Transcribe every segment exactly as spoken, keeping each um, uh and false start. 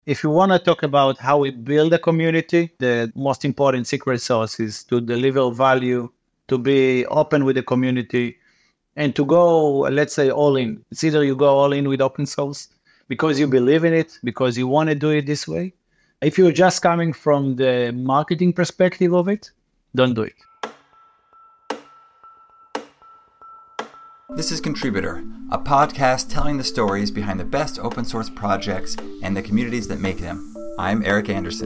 If you want to talk about how we build a community, the most important secret sauce is to deliver value, to be open with the community, and to go, let's say, all in. It's either you go all in with open source because you believe in it, because you want to do it this way. If you're just coming from the marketing perspective of it, don't do it. This is Contributor, a podcast telling the stories behind the best open source projects and the communities that make them. I'm Eric Anderson.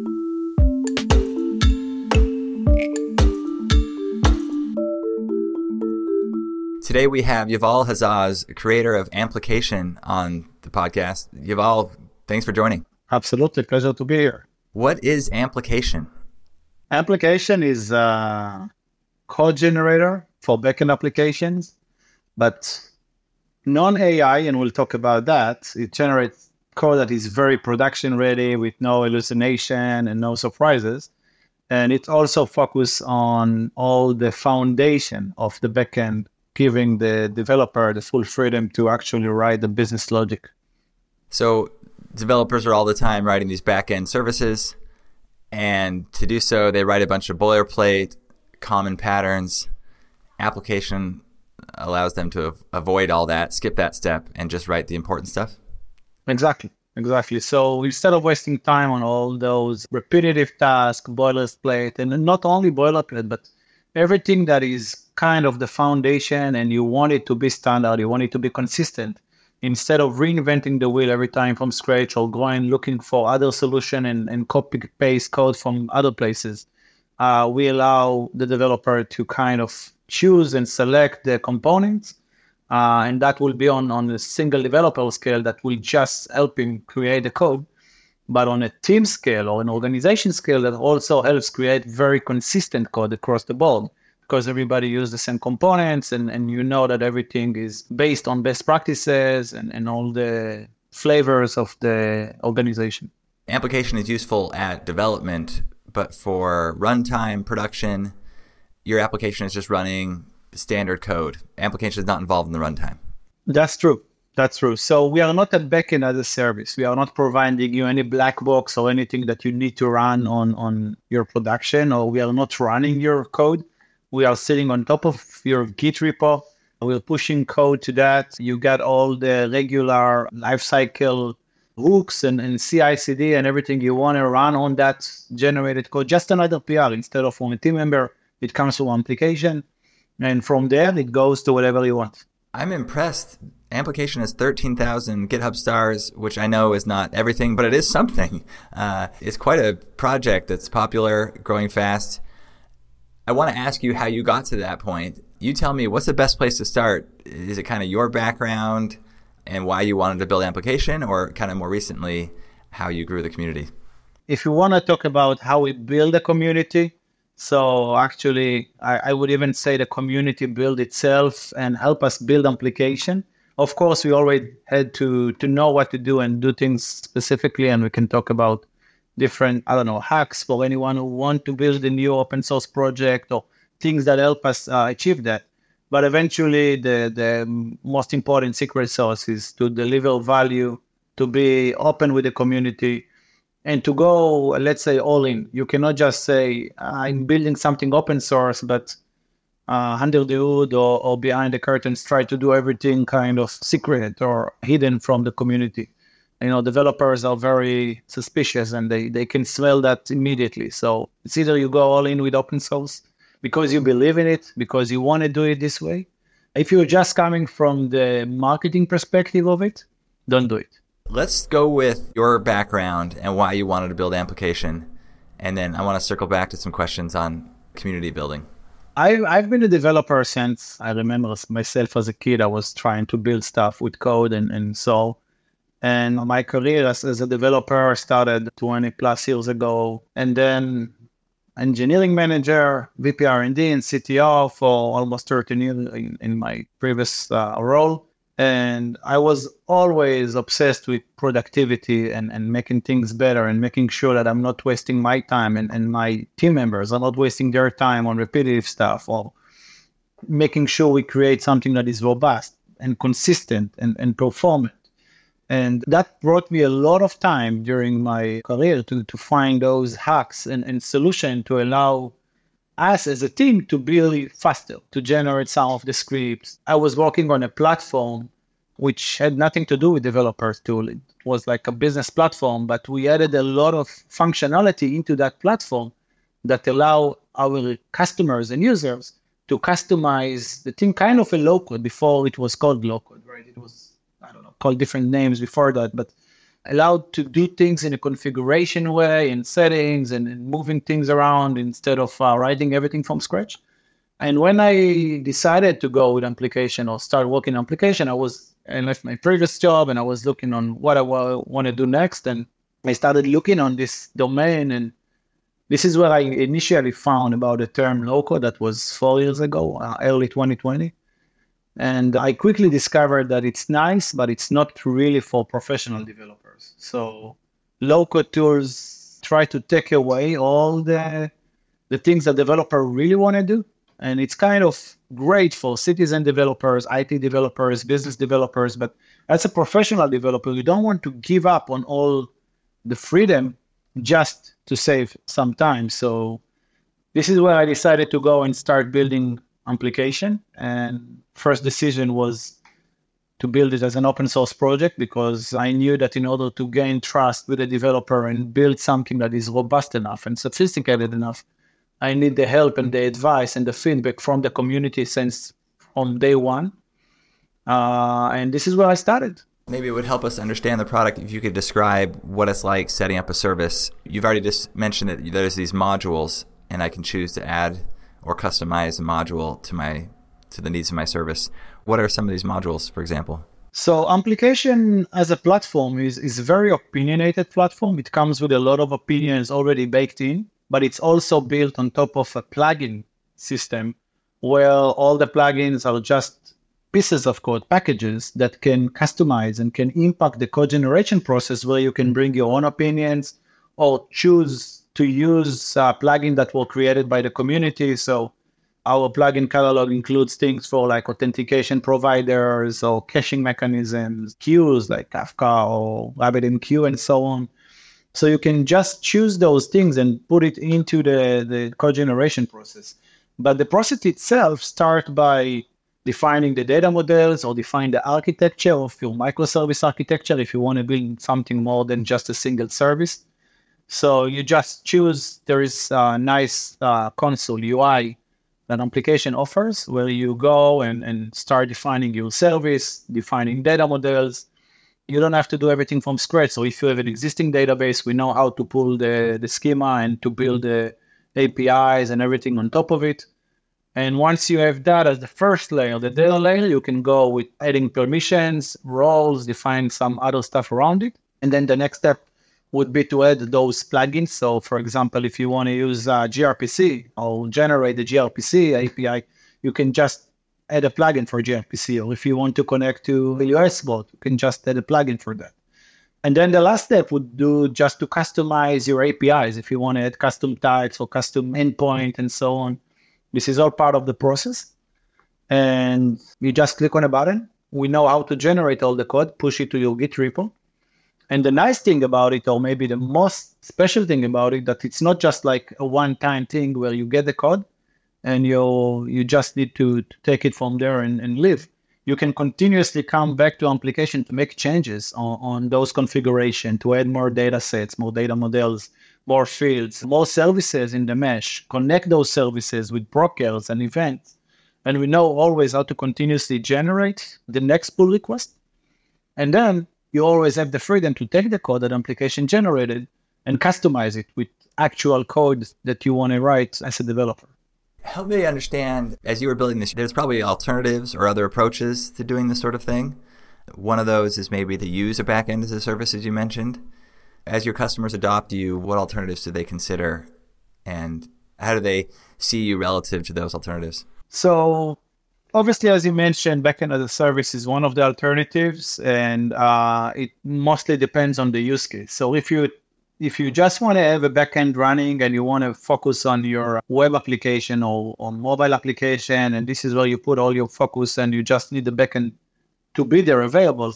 Today we have Yuval Hazaz, creator of Amplication, on the podcast. Yuval, thanks for joining. Absolutely. Pleasure to be here. What is Amplication? Amplication is a code generator for backend applications, but non-A I, and we'll talk about that. It generates code that is very production ready with no hallucination and no surprises. And it also focuses on all the foundation of the backend, giving the developer the full freedom to actually write the business logic. So developers are all the time writing these back-end services, and to do so, they write a bunch of boilerplate, common patterns. Application allows them to av- avoid all that, skip that step, and just write the important stuff? Exactly, exactly. So instead of wasting time on all those repetitive tasks, boilerplate, and not only boilerplate, but everything that is kind of the foundation, and you want it to be standard, you want it to be consistent, instead of reinventing the wheel every time from scratch or going looking for other solution and, and copy paste code from other places, uh, we allow the developer to kind of choose and select the components, uh, and that will be on, on a single developer scale that will just help him create the code, but on a team scale or an organization scale that also helps create very consistent code across the board, because everybody uses the same components, and, and you know that everything is based on best practices and, and all the flavors of the organization. Amplication is useful at development, but for runtime production, your application is just running standard code. Application is not involved in the runtime. That's true. That's true. So we are not a backend as a service. We are not providing you any black box or anything that you need to run on, on your production, or we are not running your code. We are sitting on top of your Git repo. We're pushing code to that. You got all the regular lifecycle hooks and, and C I C D and everything you want to run on that generated code. Just another P R instead of from a team member. It comes from application, and from there, it goes to whatever you want. I'm impressed. Amplication has thirteen thousand GitHub stars, which I know is not everything, but it is something. Uh, it's quite a project that's popular, growing fast. I want to ask you how you got to that point. You tell me, what's the best place to start? Is it kind of your background and why you wanted to build Amplication, or kind of more recently, how you grew the community? If you want to talk about how we build a community, so actually, I, I would even say the community build itself and help us build Amplication. Of course, we already had to, to know what to do and do things specifically, and we can talk about different, I don't know, hacks for anyone who want to build a new open source project or things that help us uh, achieve that. But eventually, the, the most important secret sauce is to deliver value, to be open with the community, and to go, let's say, all in. You cannot just say, I'm building something open source, but uh, under the hood or, or behind the curtains, try to do everything kind of secret or hidden from the community. You know, developers are very suspicious, and they, they can smell that immediately. So it's either you go all in with open source because you believe in it, because you want to do it this way. If you're just coming from the marketing perspective of it, don't do it. Let's go with your background and why you wanted to build Amplication. And then I want to circle back to some questions on community building. I, I've been a developer since I remember myself as a kid. I was trying to build stuff with code and, and so. And my career as, as a developer started twenty plus years ago. And then engineering manager, V P R and D, and C T O for almost thirteen years in, in my previous uh, role. And I was always obsessed with productivity and, and making things better and making sure that I'm not wasting my time and, and my team members are not wasting their time on repetitive stuff, or making sure we create something that is robust and consistent and, and performant. And that brought me a lot of time during my career to, to find those hacks and, and solution to allow us as a team to build faster, to generate some of the scripts. I was working on a platform which had nothing to do with developers tool. It was like a business platform, but we added a lot of functionality into that platform that allow our customers and users to customize the thing kind of a low code. Before it was called low code, right? It was, I don't know, called different names before that, but allowed to do things in a configuration way, in settings and, and moving things around instead of uh, writing everything from scratch. And when I decided to go with application or start working on application, I was, I left my previous job and I was looking on what I w- want to do next. And I started looking on this domain, and this is where I initially found about the term low code. That was four years ago, uh, early twenty twenty. And I quickly discovered that it's nice, but it's not really for professional developers. So low code tools try to take away all the, the things that developer really want to do. And it's kind of great for citizen developers, I T developers, business developers. But as a professional developer, you don't want to give up on all the freedom just to save some time. So this is where I decided to go and start building application. And first decision was to build it as an open source project, because I knew that in order to gain trust with a developer and build something that is robust enough and sophisticated enough, I need the help and the advice and the feedback from the community since on day one. Uh, and this is where I started. Maybe it would help us understand the product if you could describe what it's like setting up a service. You've already just mentioned that there's these modules, and I can choose to add or customize a module to my to the needs of my service. What are some of these modules, for example? So application as a platform is, is a very opinionated platform. It comes with a lot of opinions already baked in, but it's also built on top of a plugin system where all the plugins are just pieces of code, packages that can customize and can impact the code generation process, where you can bring your own opinions or choose to use a plugin that were created by the community. So our plugin catalog includes things for like authentication providers or caching mechanisms, queues like Kafka or RabbitMQ and so on. So you can just choose those things and put it into the, the code generation process. But the process itself starts by defining the data models or define the architecture of your microservice architecture if you want to build something more than just a single service. So you just choose, there is a nice uh, console U I that application offers where you go and, and start defining your service, defining data models. You don't have to do everything from scratch. So if you have an existing database, we know how to pull the, the schema and to build the A P Is and everything on top of it. And once you have that as the first layer, the data layer, you can go with adding permissions, roles, define some other stuff around it. And then the next step would be to add those plugins. So for example, if you want to use uh, gRPC or generate the gRPC A P I, you can just add a plugin for gRPC. Or if you want to connect to a U S bot, you can just add a plugin for that. And then the last step would do just to customize your A P Is. If you want to add custom types or custom endpoint and so on, this is all part of the process. And you just click on a button. We know how to generate all the code, push it to your Git repo. And the nice thing about it, or maybe the most special thing about it, that it's not just like a one-time thing where you get the code and you you just need to, to take it from there and, and live. You can continuously come back to application to make changes on, on those configuration, to add more data sets, more data models, more fields, more services in the mesh, connect those services with brokers and events. And we know always how to continuously generate the next pull request. And then you always have the freedom to take the code that application generated and customize it with actual code that you want to write as a developer. Help me understand, as you were building this, there's probably alternatives or other approaches to doing this sort of thing. One of those is maybe to use a backend as a service, as you mentioned. As your customers adopt you, what alternatives do they consider? And how do they see you relative to those alternatives? So obviously, as you mentioned, backend as a service is one of the alternatives, and uh, it mostly depends on the use case. So if you if you just want to have a backend running and you want to focus on your web application or on mobile application, and this is where you put all your focus and you just need the backend to be there available,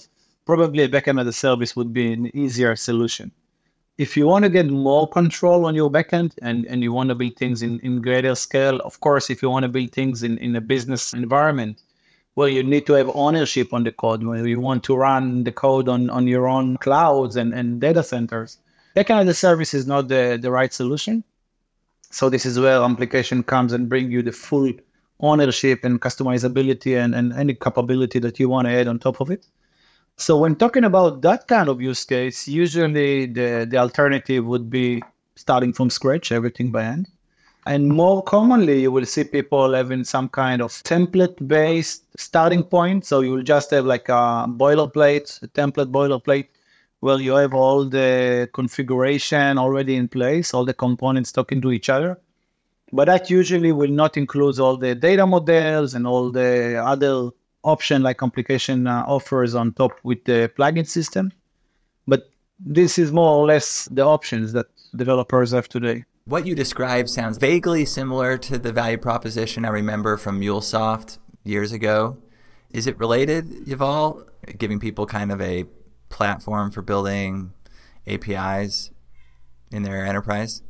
probably a backend as a service would be an easier solution. If you want to get more control on your backend and, and you want to build things in, in greater scale, of course, if you want to build things in, in a business environment where you need to have ownership on the code, where you want to run the code on, on your own clouds and, and data centers, backend as a service is not the, the right solution. So this is where application comes and bring you the full ownership and customizability and, and any capability that you want to add on top of it. So when talking about that kind of use case, usually the, the alternative would be starting from scratch, everything by hand. And more commonly, you will see people having some kind of template-based starting point. So you will just have like a boilerplate, a template boilerplate, where you have all the configuration already in place, all the components talking to each other. But that usually will not include all the data models and all the other option like application uh, offers on top with the plugin system. But this is more or less the options that developers have today. What you described sounds vaguely similar to the value proposition I remember from MuleSoft years ago. Is it related, Yuval? Giving people kind of a platform for building A P Is in their enterprise?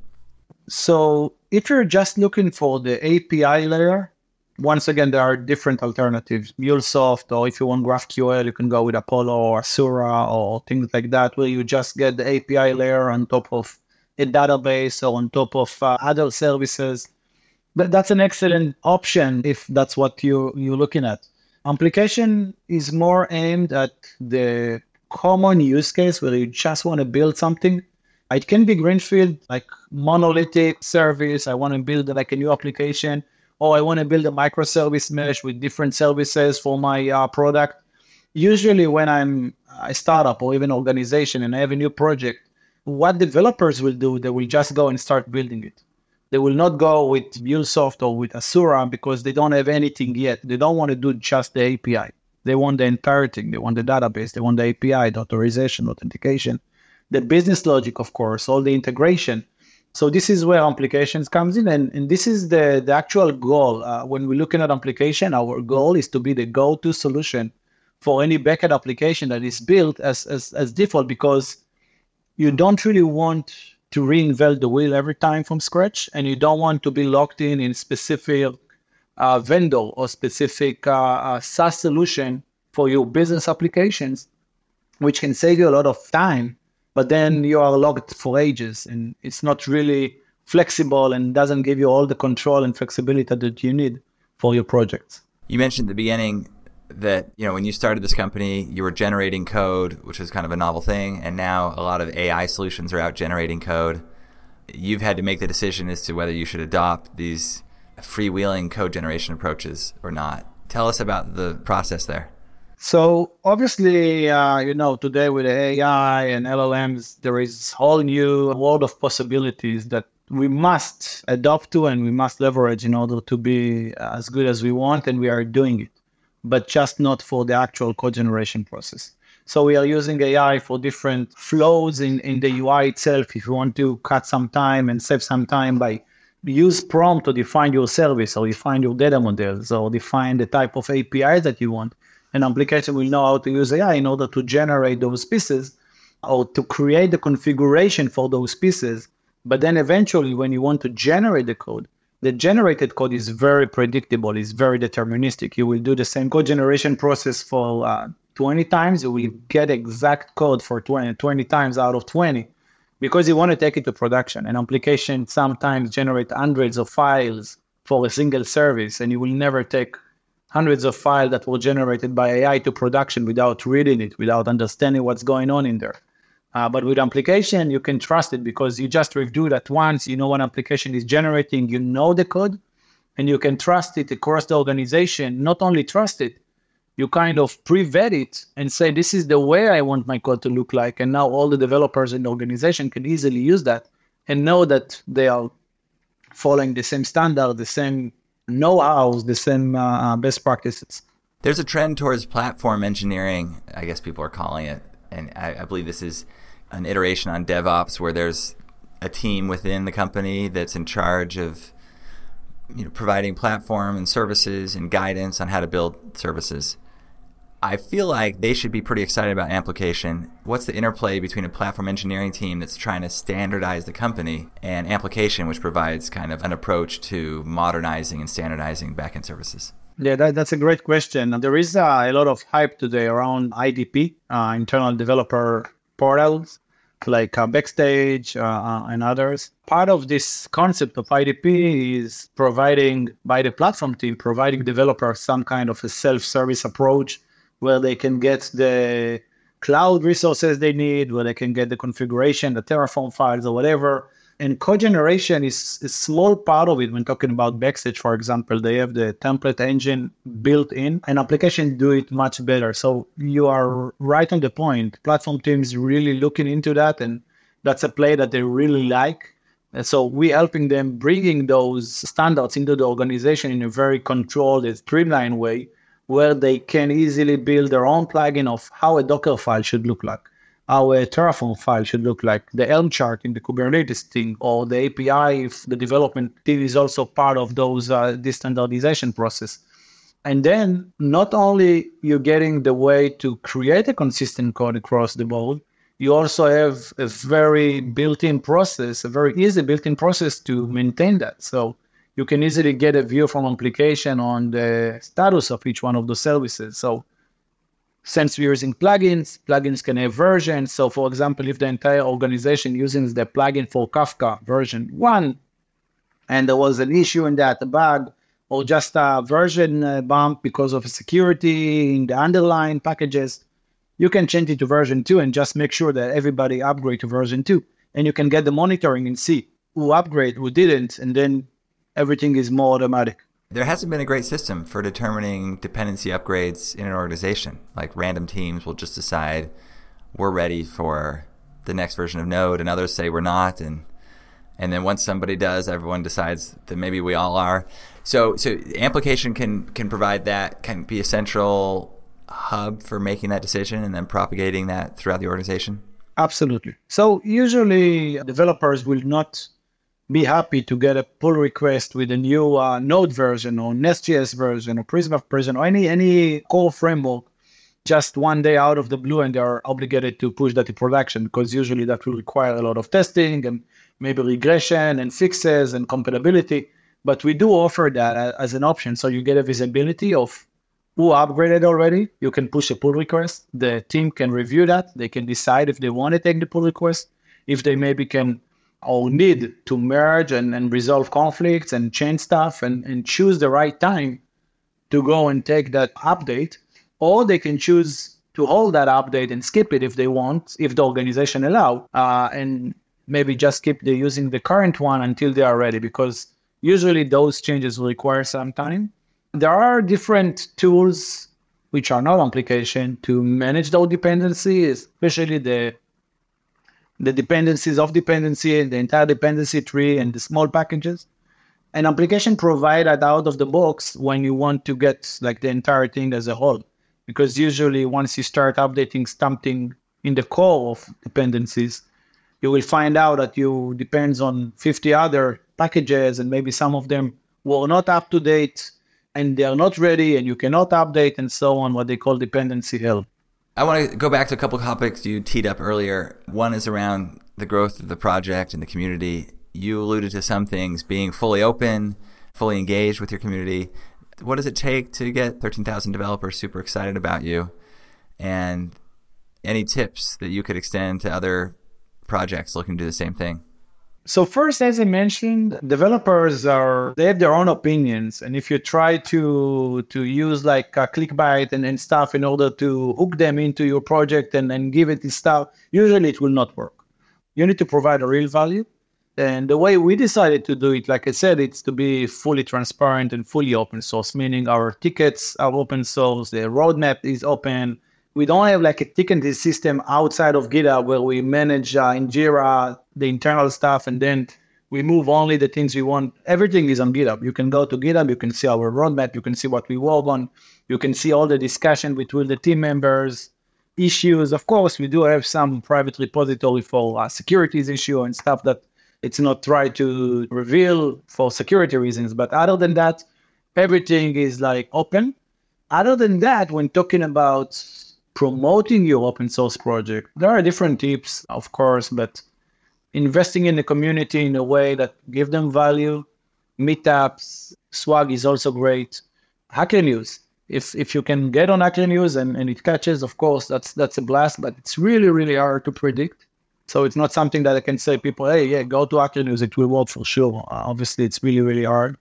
So if you're just looking for the A P I layer, once again, there are different alternatives. MuleSoft, or if you want GraphQL, you can go with Apollo or Asura or things like that, where you just get the A P I layer on top of a database or on top of uh, other services. But that's an excellent option if that's what you, you're looking at. Application is more aimed at the common use case where you just want to build something. It can be greenfield, like monolithic service. I want to build like a new application. Or I want to build a microservice mesh with different services for my uh, product. Usually when I'm a startup or even organization and I have a new project, what developers will do, they will just go and start building it. They will not go with MuleSoft or with Asura because they don't have anything yet. They don't want to do just the A P I. They want the entire thing. They want the database. They want the A P I, the authorization, authentication, the business logic, of course, all the integration. So this is where applications comes in, and, and this is the, the actual goal. Uh, when we're looking at application, our goal is to be the go-to solution for any backend application that is built as, as, as default, because you don't really want to reinvent the wheel every time from scratch, and you don't want to be locked in in specific uh, vendor or specific uh, uh, SaaS solution for your business applications, which can save you a lot of time. But then you are locked for ages, and it's not really flexible and doesn't give you all the control and flexibility that you need for your projects. You mentioned at the beginning that, you know, when you started this company, you were generating code, which was kind of a novel thing, and now a lot of A I solutions are out generating code. You've had to make the decision as to whether you should adopt these freewheeling code generation approaches or not. Tell us about the process there. So obviously, uh, you know, today with A I and L L Ms, there is a whole new world of possibilities that we must adopt to and we must leverage in order to be as good as we want, and we are doing it, but just not for the actual code generation process. So we are using A I for different flows in, in the U I itself. If you want to cut some time and save some time by use prompt to define your service or define your data models or define the type of A P I that you want, an application will know how to use A I in order to generate those pieces or to create the configuration for those pieces. But then eventually, when you want to generate the code, the generated code is very predictable, it's very deterministic. You will do the same code generation process for uh, twenty times, you will get exact code for twenty, twenty times out of twenty, because you want to take it to production. An application sometimes generates hundreds of files for a single service, and you will never take hundreds of files that were generated by A I to production without reading it, without understanding what's going on in there. Uh, but with application, you can trust it because you just review that once, you know what application is generating, you know the code, and you can trust it across the organization. Not only trust it, you kind of pre-vet it and say, this is the way I want my code to look like. And now all the developers in the organization can easily use that and know that they are following the same standard, the same know-hows, the same uh, best practices. There's a trend towards platform engineering, I guess people are calling it. And I, I believe this is an iteration on DevOps where there's a team within the company that's in charge of, you know, providing platform and services and guidance on how to build services. I feel like they should be pretty excited about Amplication. What's the interplay between a platform engineering team that's trying to standardize the company and Amplication, which provides kind of an approach to modernizing and standardizing backend services? Yeah, that, that's a great question. There is uh, a lot of hype today around I D P, uh, internal developer portals, like uh, Backstage uh, uh, and others. Part of this concept of I D P is providing, by the platform team, providing developers some kind of a self-service approach where they can get the cloud resources they need, where they can get the configuration, the Terraform files or whatever. And code generation is a small part of it. When talking about Backstage, for example, they have the template engine built in, and applications do it much better. So you are right on the point. Platform teams really looking into that, and that's a play that they really like. And so we're helping them bringing those standards into the organization in a very controlled and streamlined way, where they can easily build their own plugin of how a Docker file should look like, how a Terraform file should look like, the Helm chart in the Kubernetes thing, or the A P I if the development team is also part of those uh, this standardization process. And then not only you're getting the way to create a consistent code across the board, you also have a very built-in process, a very easy built-in process to maintain that. So you can easily get a view from application on the status of each one of those services. So since we're using plugins, plugins can have versions. So for example, if the entire organization uses the plugin for Kafka version one, and there was an issue in that, a bug, or just a version uh, bump because of security in the underlying packages, you can change it to version two and just make sure that everybody upgrade to version two. And you can get the monitoring and see who upgrade, who didn't, and then everything is more automatic. There hasn't been a great system for determining dependency upgrades in an organization. Like random teams will just decide we're ready for the next version of Node, and others say we're not. And and then once somebody does, everyone decides that maybe we all are. So so Amplication can can provide that, can be a central hub for making that decision and then propagating that throughout the organization? Absolutely. So usually developers will not be happy to get a pull request with a new uh, Node version or Nest.js version or Prisma version or any any core framework just one day out of the blue, and they are obligated to push that to production, because usually that will require a lot of testing and maybe regression and fixes and compatibility. But we do offer that as an option. So you get a visibility of who upgraded already. You can push a pull request. The team can review that. They can decide if they want to take the pull request, if they maybe can or need to merge and, and resolve conflicts and change stuff and, and choose the right time to go and take that update. Or they can choose to hold that update and skip it if they want, if the organization allow, uh, and maybe just keep the, using the current one until they are ready, because usually those changes will require some time. There are different tools which are not application to manage those dependencies, especially the the dependencies of dependency and the entire dependency tree and the small packages. An application provided out of the box when you want to get like the entire thing as a whole. Because usually once you start updating something in the core of dependencies, you will find out that you depends on fifty other packages, and maybe some of them were not up to date and they are not ready and you cannot update, and so on, what they call dependency hell. I want to go back to a couple of topics you teed up earlier. One is around the growth of the project and the community. You alluded to some things being fully open, fully engaged with your community. What does it take to get thirteen thousand developers super excited about you? And any tips that you could extend to other projects looking to do the same thing? So first, as I mentioned, developers are, they have their own opinions. And if you try to to use like a clickbait and, and stuff in order to hook them into your project and, and give it this stuff, usually it will not work. You need to provide a real value. And the way we decided to do it, like I said, it's to be fully transparent and fully open source, meaning our tickets are open source, the roadmap is open. We don't have like a ticketing system outside of GitHub where we manage uh, in Jira the internal stuff, and then we move only the things we want. Everything is on GitHub. You can go to GitHub, you can see our roadmap, you can see what we work on, you can see all the discussion between the team members, issues. Of course, we do have some private repository for uh, securities issue and stuff that it's not right to reveal for security reasons. But other than that, everything is like open. Other than that, when talking about promoting your open source project, there are different tips, of course, but investing in the community in a way that give them value, meetups, swag is also great. Hacker News. If if you can get on Hacker News and, and it catches, of course, that's that's a blast, but it's really, really hard to predict. So it's not something that I can say people, hey, yeah, go to Hacker News, it will work for sure. Uh, obviously, it's really, really hard.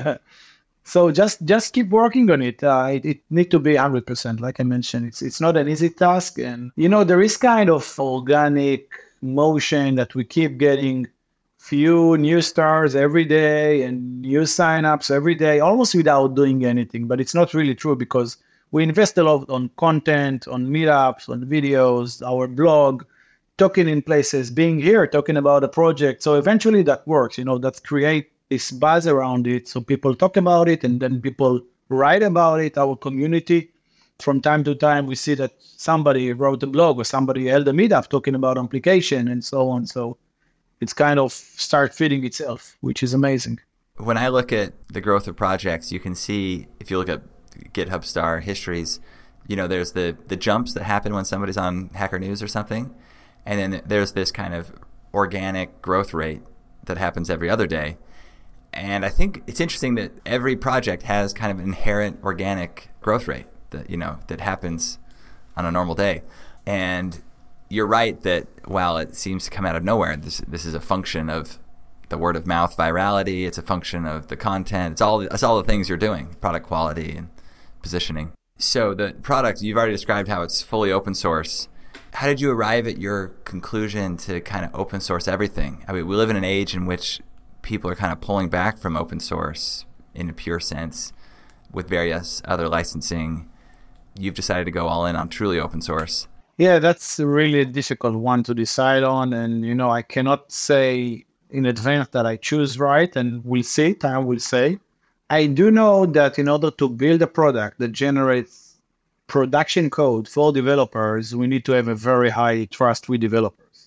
So just just keep working on it. Uh, it. It need to be one hundred percent. Like I mentioned, it's it's not an easy task. And, you know, there is kind of organic motion that we keep getting few new stars every day and new signups every day, almost without doing anything. But it's not really true because we invest a lot on content, on meetups, on videos, our blog, talking in places, being here, talking about a project. So eventually that works, you know, that create this buzz around it. So people talk about it and then people write about it, our community. From time to time, we see that somebody wrote a blog or somebody held a meetup talking about application and so on. So it's kind of start feeding itself, which is amazing. When I look at the growth of projects, you can see, if you look at GitHub star histories, you know, there's the, the jumps that happen when somebody's on Hacker News or something. And then there's this kind of organic growth rate that happens every other day. And I think it's interesting that every project has kind of an inherent organic growth rate that, you know, that happens on a normal day. And you're right that while it seems to come out of nowhere, this this is a function of the word of mouth virality. It's a function of the content. It's all it's all the things you're doing, product quality and positioning. So the product, you've already described how it's fully open source. How did you arrive at your conclusion to kind of open source everything? I mean, we live in an age in which people are kind of pulling back from open source in a pure sense with various other licensing. You've decided to go all in on truly open source. Yeah, that's a really difficult one to decide on. And, you know, I cannot say in advance that I choose right, and we'll see, time will say. I do know that in order to build a product that generates production code for developers, we need to have a very high trust with developers.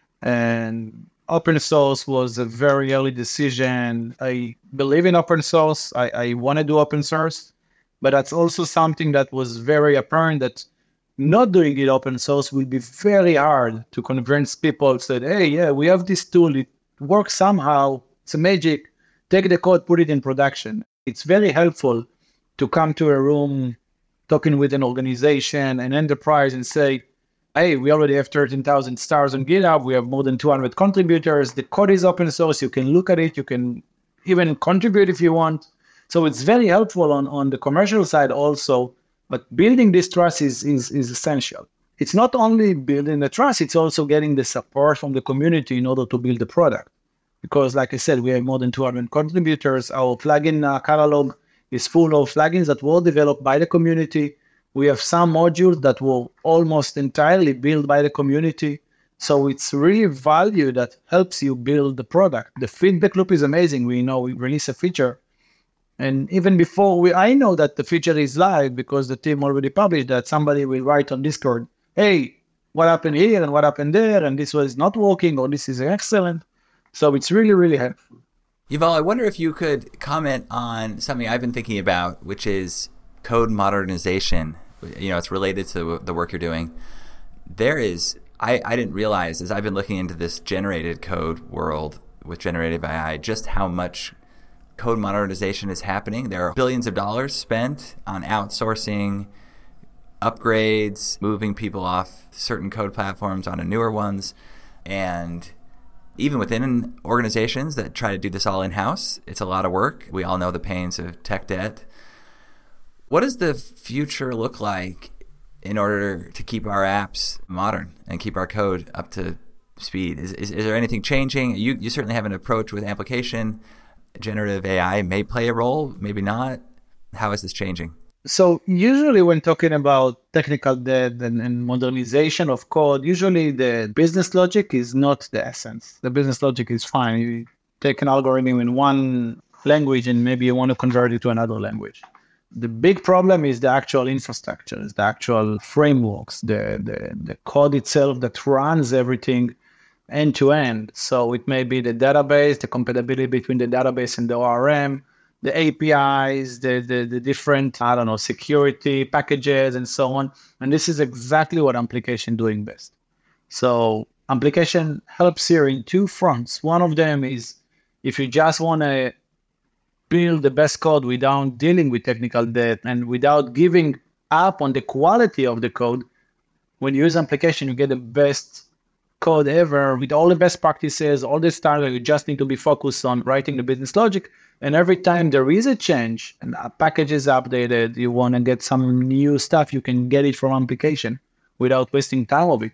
And open source was a very early decision. I believe in open source. I, I want to do open source, but that's also something that was very apparent that not doing it open source will be very hard to convince people that, hey, yeah, we have this tool. It works somehow. It's a magic. Take the code, put it in production. It's very helpful to come to a room talking with an organization, an enterprise, and say, hey, we already have thirteen thousand stars on GitHub. We have more than two hundred contributors. The code is open source. You can look at it. You can even contribute if you want. So it's very helpful on, on the commercial side also. But building this trust is, is, is essential. It's not only building the trust, it's also getting the support from the community in order to build the product. Because like I said, we have more than two hundred contributors. Our plugin uh, catalog is full of plugins that were developed by the community. We have some modules that were almost entirely built by the community. So it's really value that helps you build the product. The feedback loop is amazing. We know we release a feature. And even before we, I know that the feature is live because the team already published that. Somebody will write on Discord, hey, what happened here and what happened there? And this was not working or this is excellent. So it's really, really helpful. Yuval, I wonder if you could comment on something I've been thinking about, which is code modernization. You know, it's related to the work you're doing. There is, I, I didn't realize as I've been looking into this generated code world with generative A I, just how much code modernization is happening. There are billions of dollars spent on outsourcing, upgrades, moving people off certain code platforms onto newer ones. And even within organizations that try to do this all in-house, it's a lot of work. We all know the pains of tech debt. What does the future look like in order to keep our apps modern and keep our code up to speed? Is, is, is there anything changing? You, you certainly have an approach with application. Generative A I may play a role, maybe not. How is this changing? So usually when talking about technical debt and, and modernization of code, usually the business logic is not the essence. The business logic is fine. You take an algorithm in one language and maybe you want to convert it to another language. The big problem is the actual infrastructure, is the actual frameworks, the, the, the code itself that runs everything end to end. So it may be the database, the compatibility between the database and the O R M, the A P Is, the, the, the different, I don't know, security packages and so on. And this is exactly what application doing best. So application helps here in two fronts. One of them is if you just want to build the best code without dealing with technical debt and without giving up on the quality of the code, when you use application, you get the best code ever with all the best practices, all the standards. You just need to be focused on writing the business logic. And every time there is a change and a package is updated, you want to get some new stuff, you can get it from application without wasting time of it.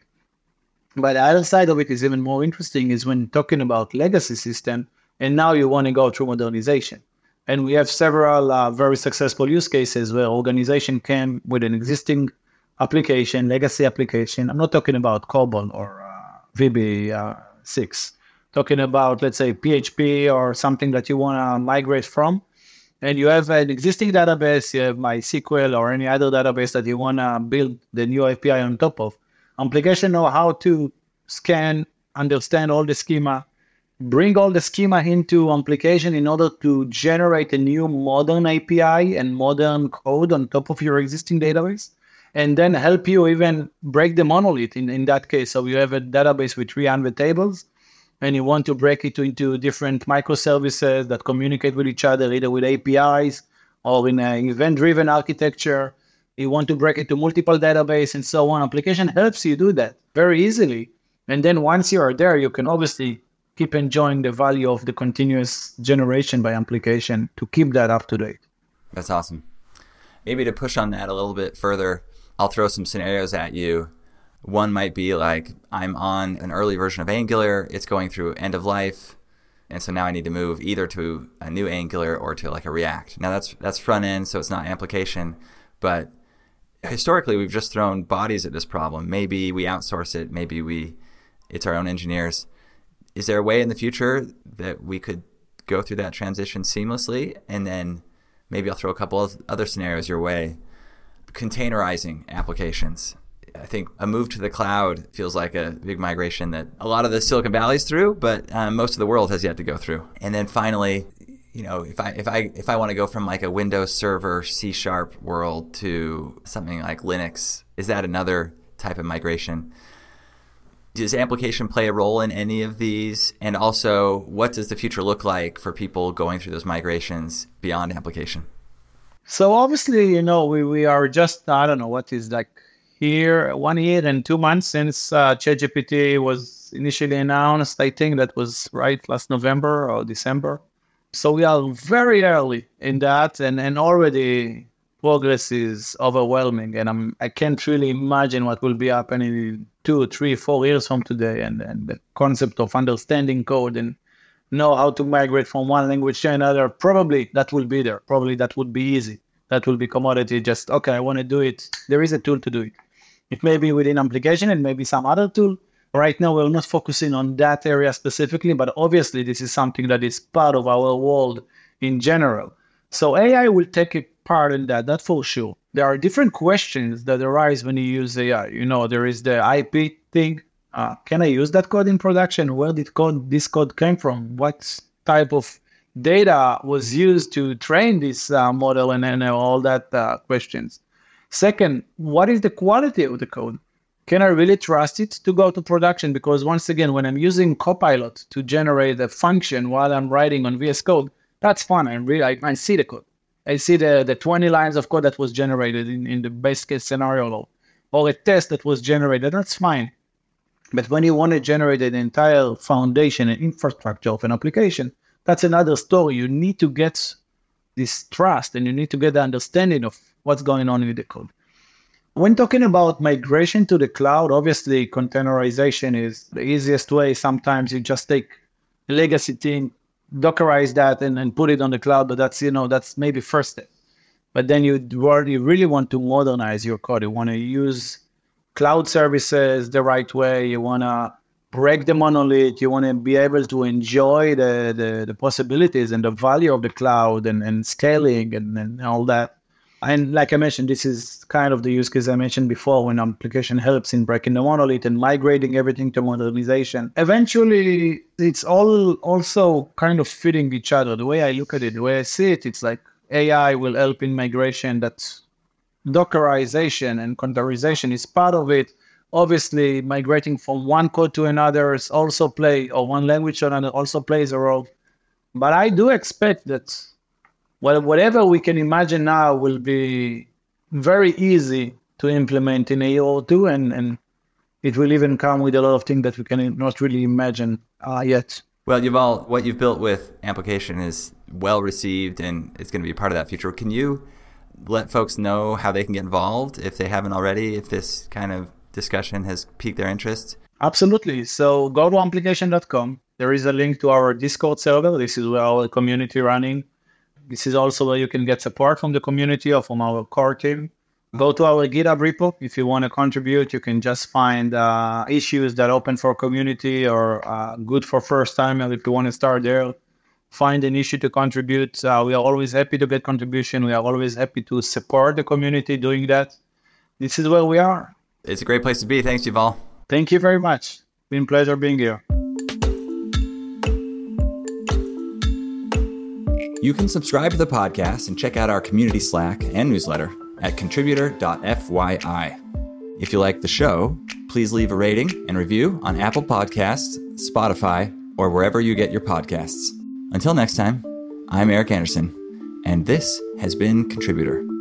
But the other side of it is even more interesting is when talking about legacy system, and now you want to go through modernization. And we have several uh, very successful use cases where organization came with an existing application, legacy application. I'm not talking about COBOL or uh, V B six. Talking about, let's say, P H P or something that you want to migrate from. And you have an existing database, you have MySQL or any other database that you want to build the new A P I on top of. Application know how to scan, understand all the schema, bring all the schema into application in order to generate a new modern A P I and modern code on top of your existing database, and then help you even break the monolith in, in that case. So you have a database with three hundred tables, and you want to break it into different microservices that communicate with each other, either with A P Is or in an event-driven architecture. You want to break it to multiple databases and so on. Application helps you do that very easily. And then once you are there, you can obviously keep enjoying the value of the continuous generation by application to keep that up to date. That's awesome. Maybe to push on that a little bit further, I'll throw some scenarios at you. One might be like, I'm on an early version of Angular, it's going through end of life, and so now I need to move either to a new Angular or to like a React. Now that's that's front end, so it's not application, but historically we've just thrown bodies at this problem. Maybe we outsource it, maybe we it's our own engineers. Is there a way in the future that we could go through that transition seamlessly? And then maybe I'll throw a couple of other scenarios your way. Containerizing applications. I think a move to the cloud feels like a big migration that a lot of the Silicon Valley's through, but um, most of the world has yet to go through. And then finally, you know, if I if I if I want to go from like a Windows Server C Sharp world to something like Linux, is that another type of migration? Does application play a role in any of these? And also, what does the future look like for people going through those migrations beyond application? So obviously, you know, we, we are just, I don't know, what is like here, one year and two months since uh, ChatGPT was initially announced. I think that was right last November or December. So we are very early in that, and, and already progress is overwhelming. And I'm, I can't really imagine what will be happening in two, three, four years from today. And, and the concept of understanding code and know how to migrate from one language to another, probably that will be there. Probably that would be easy. That will be commodity. Just, okay, I want to do it. There is a tool to do it. It may be within application and maybe some other tool. Right now, we're not focusing on that area specifically, but obviously this is something that is part of our world in general. So A I will take a part in that, that's for sure. There are different questions that arise when you use A I. You know, there is the I P thing. Uh, can I use that code in production? Where did code this code came from? What type of data was used to train this uh, model and, and all that uh, questions? Second, what is the quality of the code? Can I really trust it to go to production? Because once again, when I'm using Copilot to generate a function while I'm writing on V S Code, that's fun. I really I, I see the code. I see the, the twenty lines of code that was generated in, in the best case scenario, or, or a test that was generated. That's fine. But when you want to generate an entire foundation and infrastructure of an application, that's another story. You need to get this trust and you need to get the understanding of what's going on with the code. When talking about migration to the cloud, obviously containerization is the easiest way. Sometimes you just take a legacy thing, Dockerize that and, and put it on the cloud, but that's, you know, that's maybe first step. But then you, you really want to modernize your code. You want to use cloud services the right way. You want to break the monolith. You want to be able to enjoy the, the, the possibilities and the value of the cloud and, and scaling and, and all that. And like I mentioned, this is kind of the use case I mentioned before when application helps in breaking the monolith and migrating everything to modernization. Eventually, it's all also kind of fitting each other. The way I look at it, the way I see it, it's like A I will help in migration. That's Dockerization and containerization is part of it. Obviously, migrating from one code to another is also play, or one language to another also plays a role. But I do expect that well, whatever we can imagine now will be very easy to implement in a year or two, and, and it will even come with a lot of things that we can not really imagine uh, yet. Well, Yuval, what you've built with Amplication is well received, and it's going to be part of that future. Can you let folks know how they can get involved if they haven't already, if this kind of discussion has piqued their interest? Absolutely. So go to amplication dot com. There is a link to our Discord server. This is where our community running. This is also where you can get support from the community or from our core team. Go to our GitHub repo. If you want to contribute, you can just find uh, issues that open for community or uh, good for first time. And if you want to start there, find an issue to contribute. Uh, we are always happy to get contribution. We are always happy to support the community doing that. This is where we are. It's a great place to be. Thanks, Yuval. Thank you very much. It's been a pleasure being here. You can subscribe to the podcast and check out our community Slack and newsletter at contributor dot f y i. If you like the show, please leave a rating and review on Apple Podcasts, Spotify, or wherever you get your podcasts. Until next time, I'm Eric Anderson, and this has been Contributor.